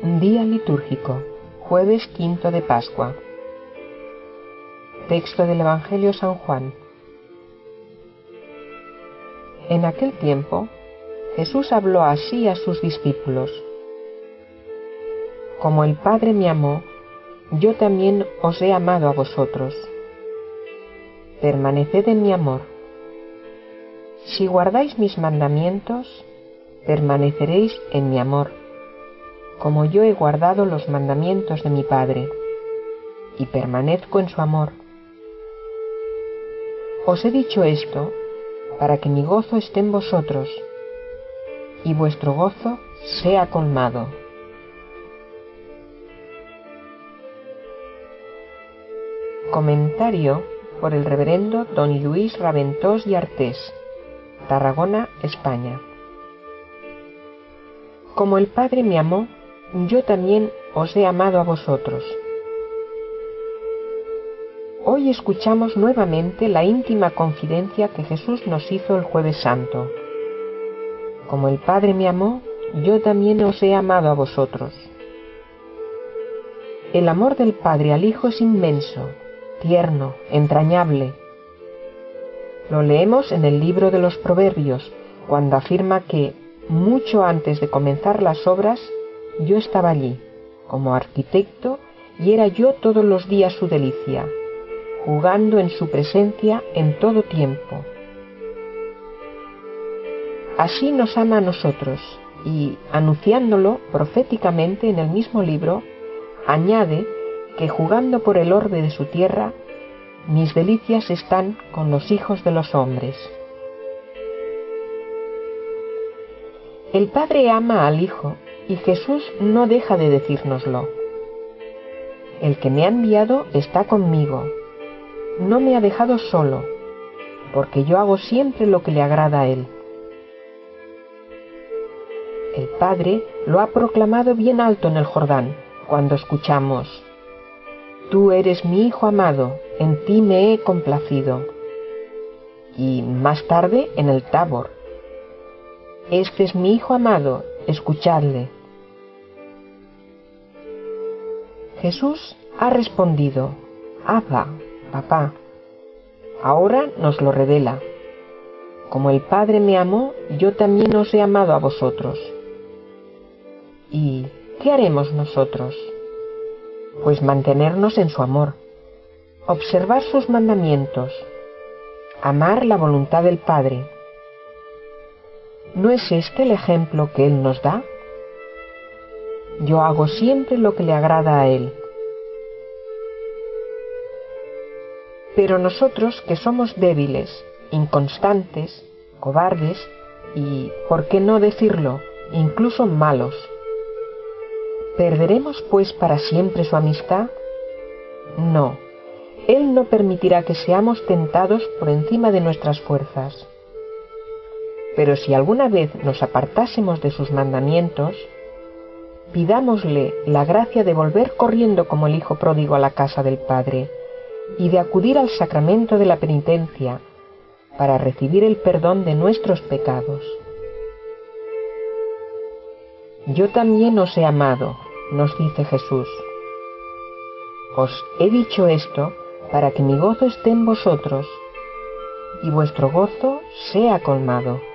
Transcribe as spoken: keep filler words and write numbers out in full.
Día litúrgico, jueves quinto de Pascua. Texto del Evangelio San Juan. En aquel tiempo, Jesús habló así a sus discípulos: Como el Padre me amó, yo también os he amado a vosotros. Permaneced en mi amor. Si guardáis mis mandamientos, permaneceréis en mi amor, como yo he guardado los mandamientos de mi Padre, y permanezco en su amor. Os he dicho esto para que mi gozo esté en vosotros, y vuestro gozo sea colmado. Comentario por el reverendo don Luis Raventós y Artés, Tarragona, España. Como el Padre me amó, yo también os he amado a vosotros. Hoy escuchamos nuevamente la íntima confidencia que Jesús nos hizo el Jueves Santo. Como el Padre me amó, yo también os he amado a vosotros. El amor del Padre al Hijo es inmenso, tierno, entrañable. Lo leemos en el libro de los Proverbios, cuando afirma que, mucho antes de comenzar las obras, yo estaba allí, como arquitecto, y era yo todos los días su delicia, jugando en su presencia en todo tiempo. Así nos ama a nosotros, y, anunciándolo proféticamente en el mismo libro, añade que jugando por el orbe de su tierra, mis delicias están con los hijos de los hombres. El Padre ama al Hijo, y Jesús no deja de decírnoslo. El que me ha enviado está conmigo. No me ha dejado solo, porque yo hago siempre lo que le agrada a Él. El Padre lo ha proclamado bien alto en el Jordán, cuando escuchamos: Tú eres mi Hijo amado, en ti me he complacido. Y más tarde en el Tabor: Este es mi Hijo amado, escuchadle. Jesús ha respondido: Abba, Papá. Ahora nos lo revela: Como el Padre me amó, yo también os he amado a vosotros. ¿Y qué haremos nosotros? Pues mantenernos en su amor, observar sus mandamientos, amar la voluntad del Padre. ¿No es este el ejemplo que Él nos da? Yo hago siempre lo que le agrada a Él. Pero nosotros, que somos débiles, inconstantes, cobardes y, ¿por qué no decirlo?, incluso malos, ¿perderemos pues para siempre su amistad? No, Él no permitirá que seamos tentados por encima de nuestras fuerzas. Pero si alguna vez nos apartásemos de sus mandamientos, pidámosle la gracia de volver corriendo como el hijo pródigo a la casa del Padre y de acudir al sacramento de la penitencia para recibir el perdón de nuestros pecados. Yo también os he amado, nos dice Jesús. Os he dicho esto para que mi gozo esté en vosotros y vuestro gozo sea colmado.